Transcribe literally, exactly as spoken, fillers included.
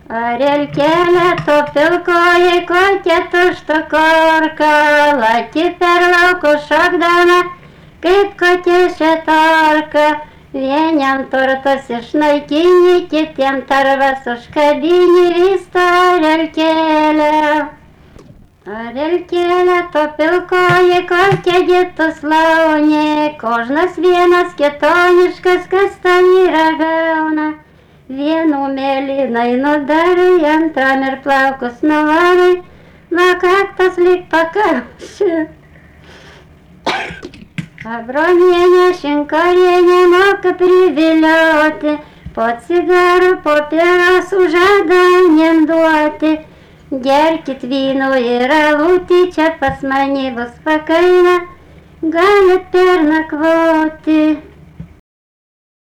Arelkelė to pilkoji, kokia tušta korka, laki per laukus šokdama, kaip kokia šetorka. Vieniem turtus išnaikini, kitiem tarvas užkabini, vysto Arelkelė. Arelkelė to pilkoji, kokia gitus launė, kožnas vienas kitoniškas, kas ten yra gauna. Vienu mėlynai nudarai, antram ir plaukus nuvarai, nuo kaktos lyg pakauši. Abronienė Šinkarienė moka privilioti, po cigarų, po pirosų žada aniem duoti. Gerkit vyno ir alutį, čia pas mane bus pakaina, galit pernakvoti.